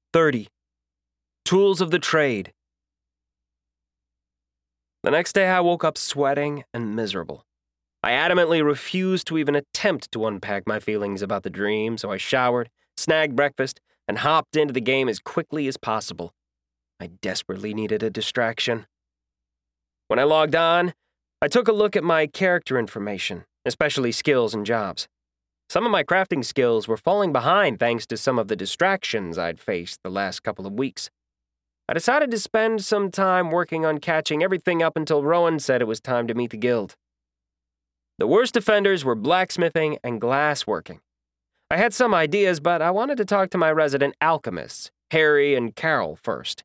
30. Tools of the trade. The next day I woke up sweating and miserable. I adamantly refused to even attempt to unpack my feelings about the dream, so I showered, snagged breakfast, and hopped into the game as quickly as possible. I desperately needed a distraction. When I logged on, I took a look at my character information, especially skills and jobs. Some of my crafting skills were falling behind thanks to some of the distractions I'd faced the last couple of weeks. I decided to spend some time working on catching everything up until Rowan said it was time to meet the guild. The worst offenders were blacksmithing and glassworking. I had some ideas, but I wanted to talk to my resident alchemists, Harry and Carol, first.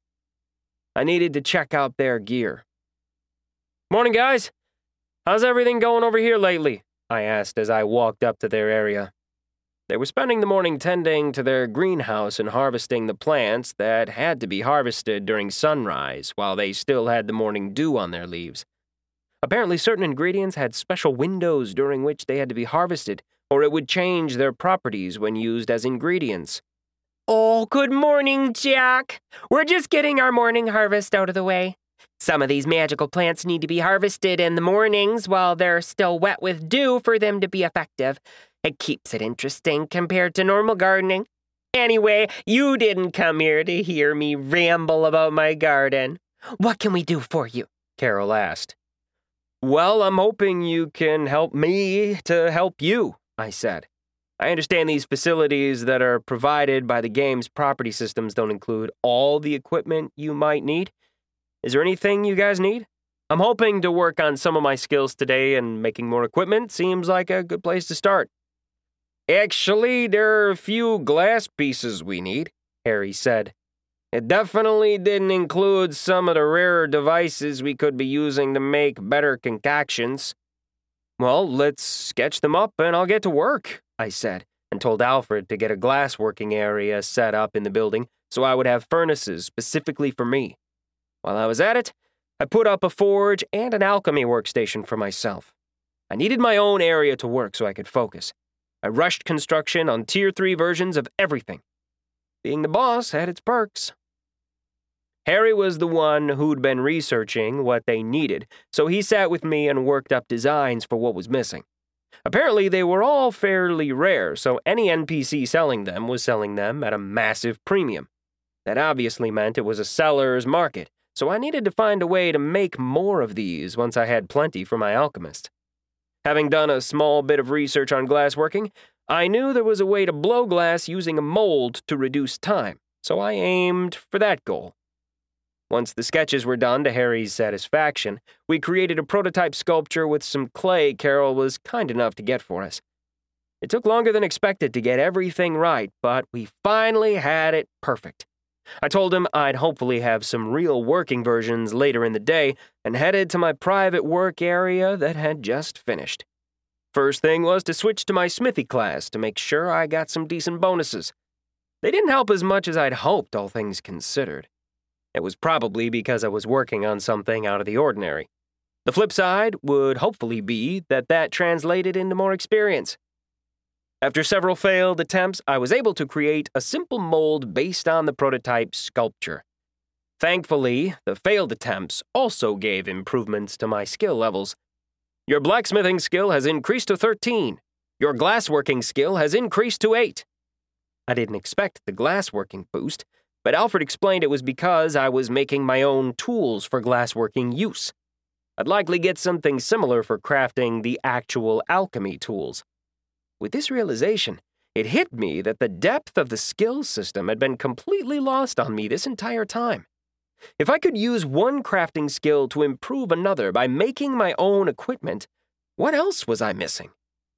I needed to check out their gear. "Morning, guys. How's everything going over here lately?" I asked as I walked up to their area. They were spending the morning tending to their greenhouse and harvesting the plants that had to be harvested during sunrise while they still had the morning dew on their leaves. Apparently, certain ingredients had special windows during which they had to be harvested, or it would change their properties when used as ingredients. "Oh, good morning, Jack. We're just getting our morning harvest out of the way. Some of these magical plants need to be harvested in the mornings while they're still wet with dew for them to be effective. It keeps it interesting compared to normal gardening. Anyway, you didn't come here to hear me ramble about my garden. What can we do for you?" Carol asked. "Well, I'm hoping you can help me to help you," I said. "I understand these facilities that are provided by the game's property systems don't include all the equipment you might need. Is there anything you guys need? I'm hoping to work on some of my skills today, and making more equipment seems like a good place to start." "Actually, there are a few glass pieces we need," Harry said. "It definitely didn't include some of the rarer devices we could be using to make better concoctions." "Well, let's sketch them up and I'll get to work," I said, and told Alfred to get a glassworking area set up in the building so I would have furnaces specifically for me. While I was at it, I put up a forge and an alchemy workstation for myself. I needed my own area to work so I could focus. I rushed construction on Tier 3 versions of everything. Being the boss had its perks. Harry was the one who'd been researching what they needed, so he sat with me and worked up designs for what was missing. Apparently, they were all fairly rare, so any NPC selling them was selling them at a massive premium. That obviously meant it was a seller's market, so I needed to find a way to make more of these once I had plenty for my alchemist. Having done a small bit of research on glassworking, I knew there was a way to blow glass using a mold to reduce time, so I aimed for that goal. Once the sketches were done to Harry's satisfaction, we created a prototype sculpture with some clay Carol was kind enough to get for us. It took longer than expected to get everything right, but we finally had it perfect. I told him I'd hopefully have some real working versions later in the day and headed to my private work area that had just finished. First thing was to switch to my smithy class to make sure I got some decent bonuses. They didn't help as much as I'd hoped, all things considered. It was probably because I was working on something out of the ordinary. The flip side would hopefully be that translated into more experience. After several failed attempts, I was able to create a simple mold based on the prototype sculpture. Thankfully, the failed attempts also gave improvements to my skill levels. Your blacksmithing skill has increased to 13. Your glassworking skill has increased to 8. I didn't expect the glassworking boost, but Alfred explained it was because I was making my own tools for glassworking use. I'd likely get something similar for crafting the actual alchemy tools. With this realization, it hit me that the depth of the skill system had been completely lost on me this entire time. If I could use one crafting skill to improve another by making my own equipment, what else was I missing?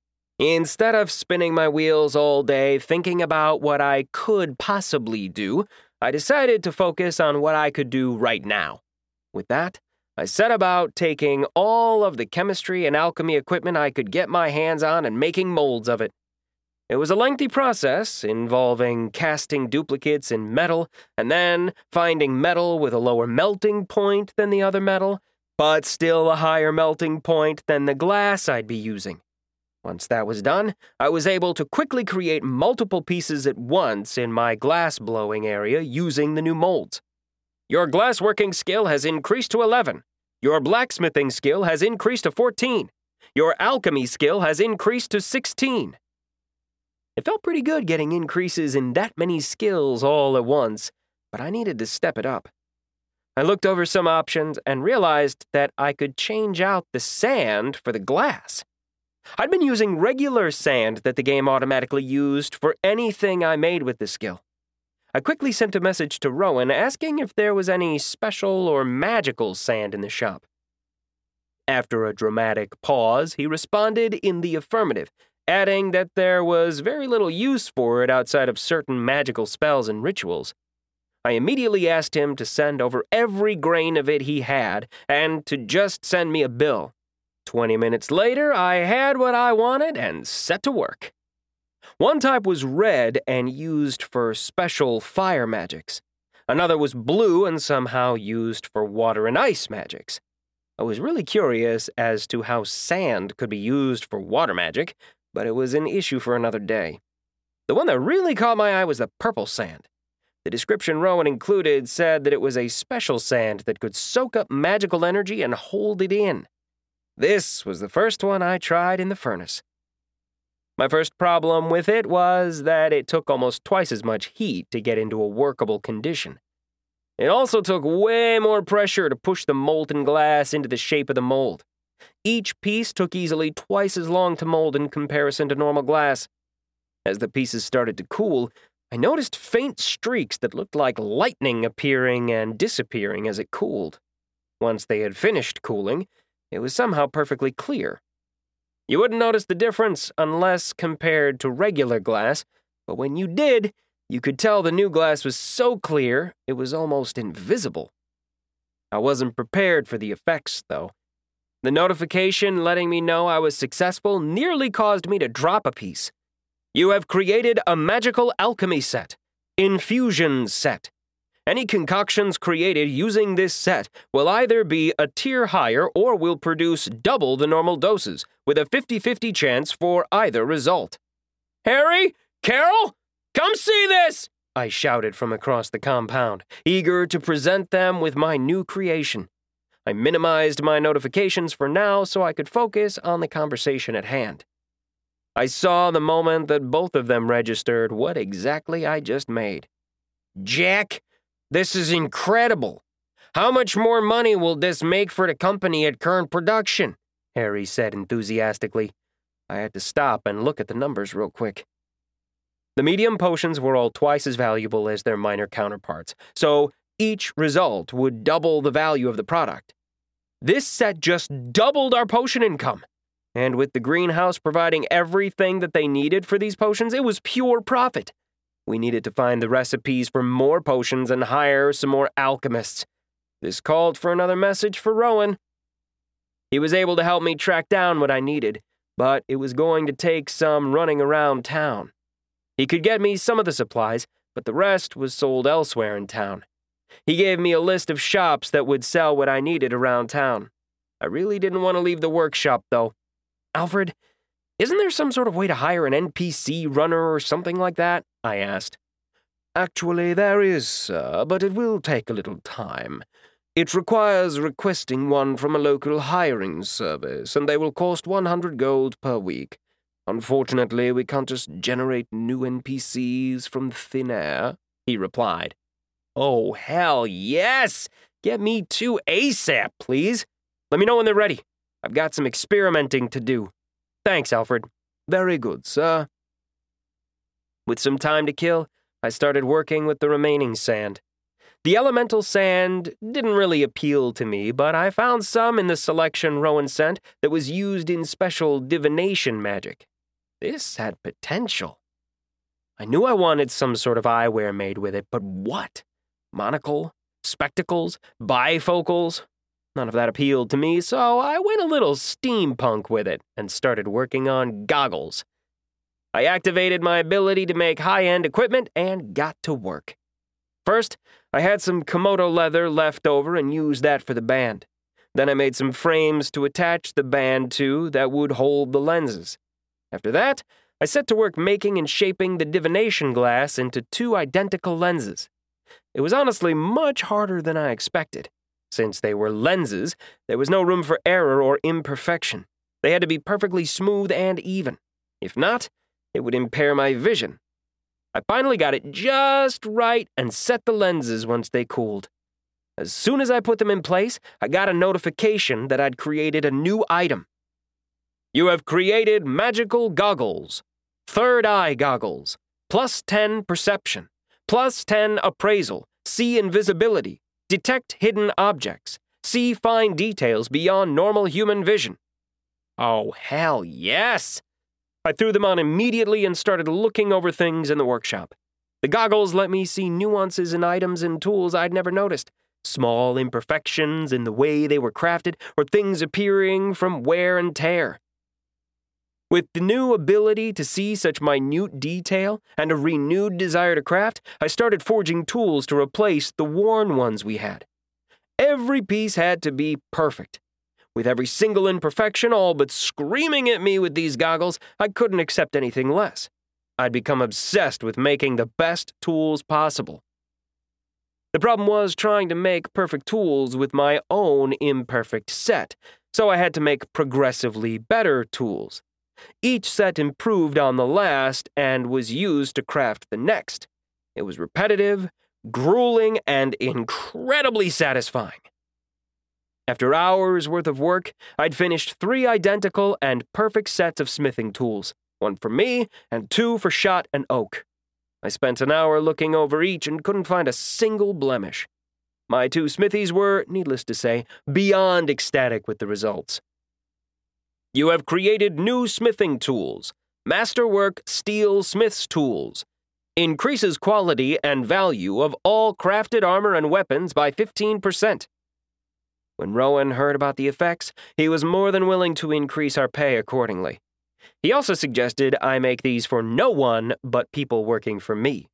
Instead of spinning my wheels all day thinking about what I could possibly do, I decided to focus on what I could do right now. With that, I set about taking all of the chemistry and alchemy equipment I could get my hands on and making molds of it. It was a lengthy process involving casting duplicates in metal and then finding metal with a lower melting point than the other metal, but still a higher melting point than the glass I'd be using. Once that was done, I was able to quickly create multiple pieces at once in my glass blowing area using the new molds. Your glassworking skill has increased to 11. Your blacksmithing skill has increased to 14. Your alchemy skill has increased to 16. It felt pretty good getting increases in that many skills all at once, but I needed to step it up. I looked over some options and realized that I could change out the sand for the glass. I'd been using regular sand that the game automatically used for anything I made with this skill. I quickly sent a message to Rowan asking if there was any special or magical sand in the shop. After a dramatic pause, he responded in the affirmative, adding that there was very little use for it outside of certain magical spells and rituals. I immediately asked him to send over every grain of it he had and to just send me a bill. 20 minutes later, I had what I wanted and set to work. One type was red and used for special fire magics. Another was blue and somehow used for water and ice magics. I was really curious as to how sand could be used for water magic, but it was an issue for another day. The one that really caught my eye was the purple sand. The description Rowan included said that it was a special sand that could soak up magical energy and hold it in. This was the first one I tried in the furnace. My first problem with it was that it took almost twice as much heat to get into a workable condition. It also took way more pressure to push the molten glass into the shape of the mold. Each piece took easily twice as long to mold in comparison to normal glass. As the pieces started to cool, I noticed faint streaks that looked like lightning appearing and disappearing as it cooled. Once they had finished cooling, it was somehow perfectly clear. You wouldn't notice the difference unless compared to regular glass, but when you did, you could tell the new glass was so clear it was almost invisible. I wasn't prepared for the effects, though. The notification letting me know I was successful nearly caused me to drop a piece. You have created a magical alchemy set, infusion set. Any concoctions created using this set will either be a tier higher or will produce double the normal doses, with a 50-50 chance for either result. Harry? Carol? Come see this! I shouted from across the compound, eager to present them with my new creation. I minimized my notifications for now so I could focus on the conversation at hand. I saw the moment that both of them registered what exactly I just made. Jack, this is incredible. How much more money will this make for the company at current production? Harry said enthusiastically. I had to stop and look at the numbers real quick. The medium potions were all twice as valuable as their minor counterparts, so each result would double the value of the product. This set just doubled our potion income. And with the greenhouse providing everything that they needed for these potions, it was pure profit. We needed to find the recipes for more potions and hire some more alchemists. This called for another message for Rowan. He was able to help me track down what I needed, but it was going to take some running around town. He could get me some of the supplies, but the rest was sold elsewhere in town. He gave me a list of shops that would sell what I needed around town. I really didn't want to leave the workshop, though. Alfred, isn't there some sort of way to hire an NPC runner or something like that? I asked. Actually, there is, sir, but it will take a little time. It requires requesting one from a local hiring service, and they will cost 100 gold per week. Unfortunately, we can't just generate new NPCs from thin air, he replied. Oh, hell yes! Get me 2 ASAP, please. Let me know when they're ready. I've got some experimenting to do. Thanks, Alfred. Very good, sir. With some time to kill, I started working with the remaining sand. The elemental sand didn't really appeal to me, but I found some in the selection Rowan sent that was used in special divination magic. This had potential. I knew I wanted some sort of eyewear made with it, but what? Monocle? Spectacles? Bifocals? None of that appealed to me, so I went a little steampunk with it and started working on goggles. I activated my ability to make high-end equipment and got to work. First, I had some Komodo leather left over and used that for the band. Then I made some frames to attach the band to that would hold the lenses. After that, I set to work making and shaping the divination glass into 2 identical lenses. It was honestly much harder than I expected. Since they were lenses, there was no room for error or imperfection. They had to be perfectly smooth and even. If not, it would impair my vision. I finally got it just right and set the lenses once they cooled. As soon as I put them in place, I got a notification that I'd created a new item. You have created magical goggles. Third eye goggles. +10 perception. +10 appraisal. See invisibility. Detect hidden objects. See fine details beyond normal human vision. Oh, hell yes! I threw them on immediately and started looking over things in the workshop. The goggles let me see nuances in items and tools I'd never noticed. Small imperfections in the way they were crafted, or things appearing from wear and tear. With the new ability to see such minute detail and a renewed desire to craft, I started forging tools to replace the worn ones we had. Every piece had to be perfect. With every single imperfection all but screaming at me with these goggles, I couldn't accept anything less. I'd become obsessed with making the best tools possible. The problem was trying to make perfect tools with my own imperfect set, so I had to make progressively better tools. Each set improved on the last and was used to craft the next. It was repetitive, grueling, and incredibly satisfying. After hours' worth of work, I'd finished 3 identical and perfect sets of smithing tools, 1 for me and 2 for Shot and Oak. I spent an hour looking over each and couldn't find a single blemish. My 2 smithies were, needless to say, beyond ecstatic with the results. You have created new smithing tools. Masterwork Steel Smith's Tools. Increases quality and value of all crafted armor and weapons by 15%. When Rowan heard about the effects, he was more than willing to increase our pay accordingly. He also suggested I make these for no one but people working for me.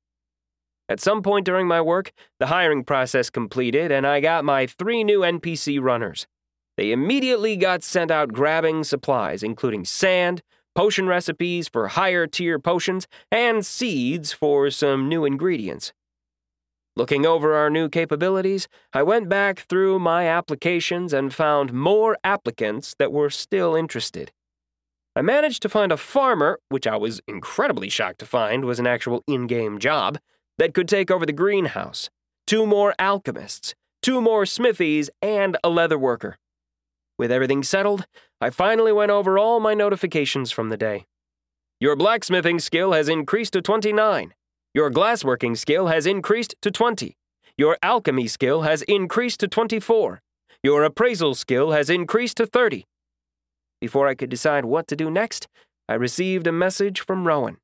At some point during my work, the hiring process completed and I got my 3 new NPC runners. They immediately got sent out grabbing supplies, including sand, potion recipes for higher-tier potions, and seeds for some new ingredients. Looking over our new capabilities, I went back through my applications and found more applicants that were still interested. I managed to find a farmer, which I was incredibly shocked to find was an actual in-game job, that could take over the greenhouse, 2 more alchemists, 2 more smithies, and a leather worker. With everything settled, I finally went over all my notifications from the day. Your blacksmithing skill has increased to 29. Your glassworking skill has increased to 20. Your alchemy skill has increased to 24. Your appraisal skill has increased to 30. Before I could decide what to do next, I received a message from Rowan.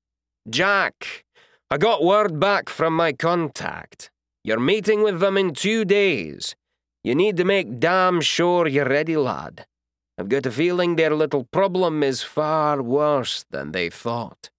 Jack, I got word back from my contact. You're meeting with them in 2 days. You need to make damn sure you're ready, lad. I've got a feeling their little problem is far worse than they thought.